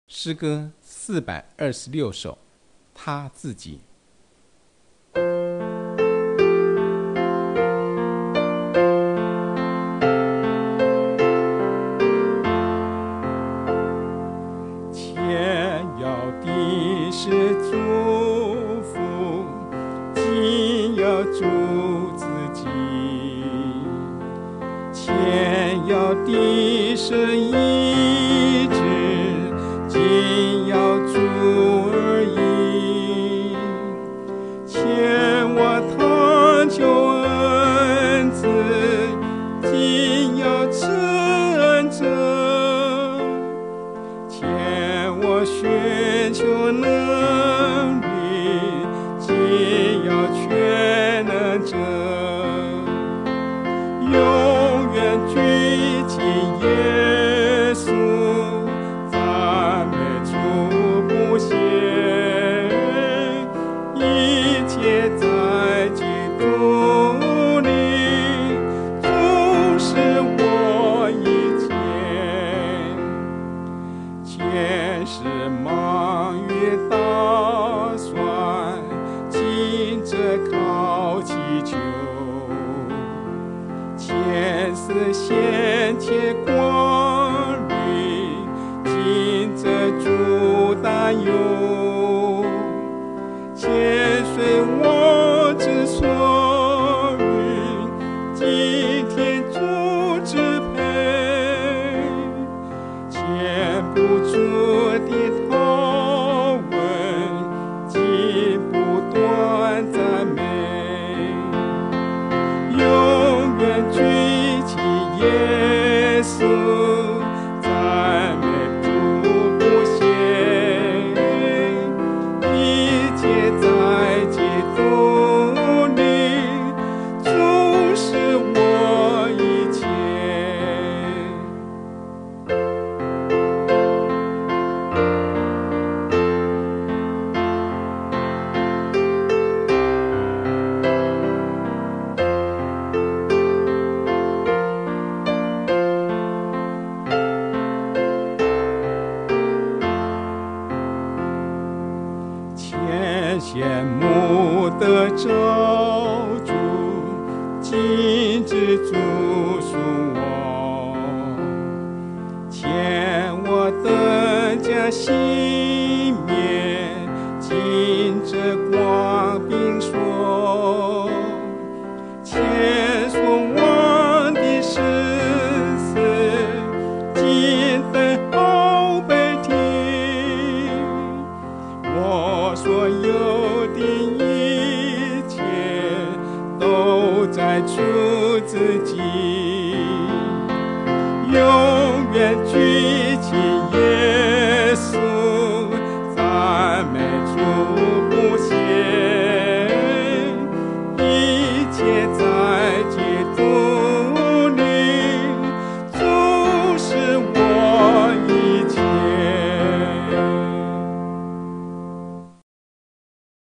诗歌426首，他自己。前要的是祝福，今要主自己。前要的是医治，今要主而已。前我探求恩赐，今要赐恩者。前我寻求能力，今要全能者。永远举起耶稣，赞美主不歇，一切在基督里，主是我一切。前是忙于打算，今则靠祈求。前是先切光虑，今则主担忧。前随我之所欲，今天主支配。前不住的祷问，今不断赞美。永远举起耶稣，赞美主不歇，一切在基督里，主是我一切。前羡慕的照主，今之主属我。前我等将熄灭，今之光并说。前所望的事实，今等候被听。我所有的一切都在主自己，永远举起耶稣。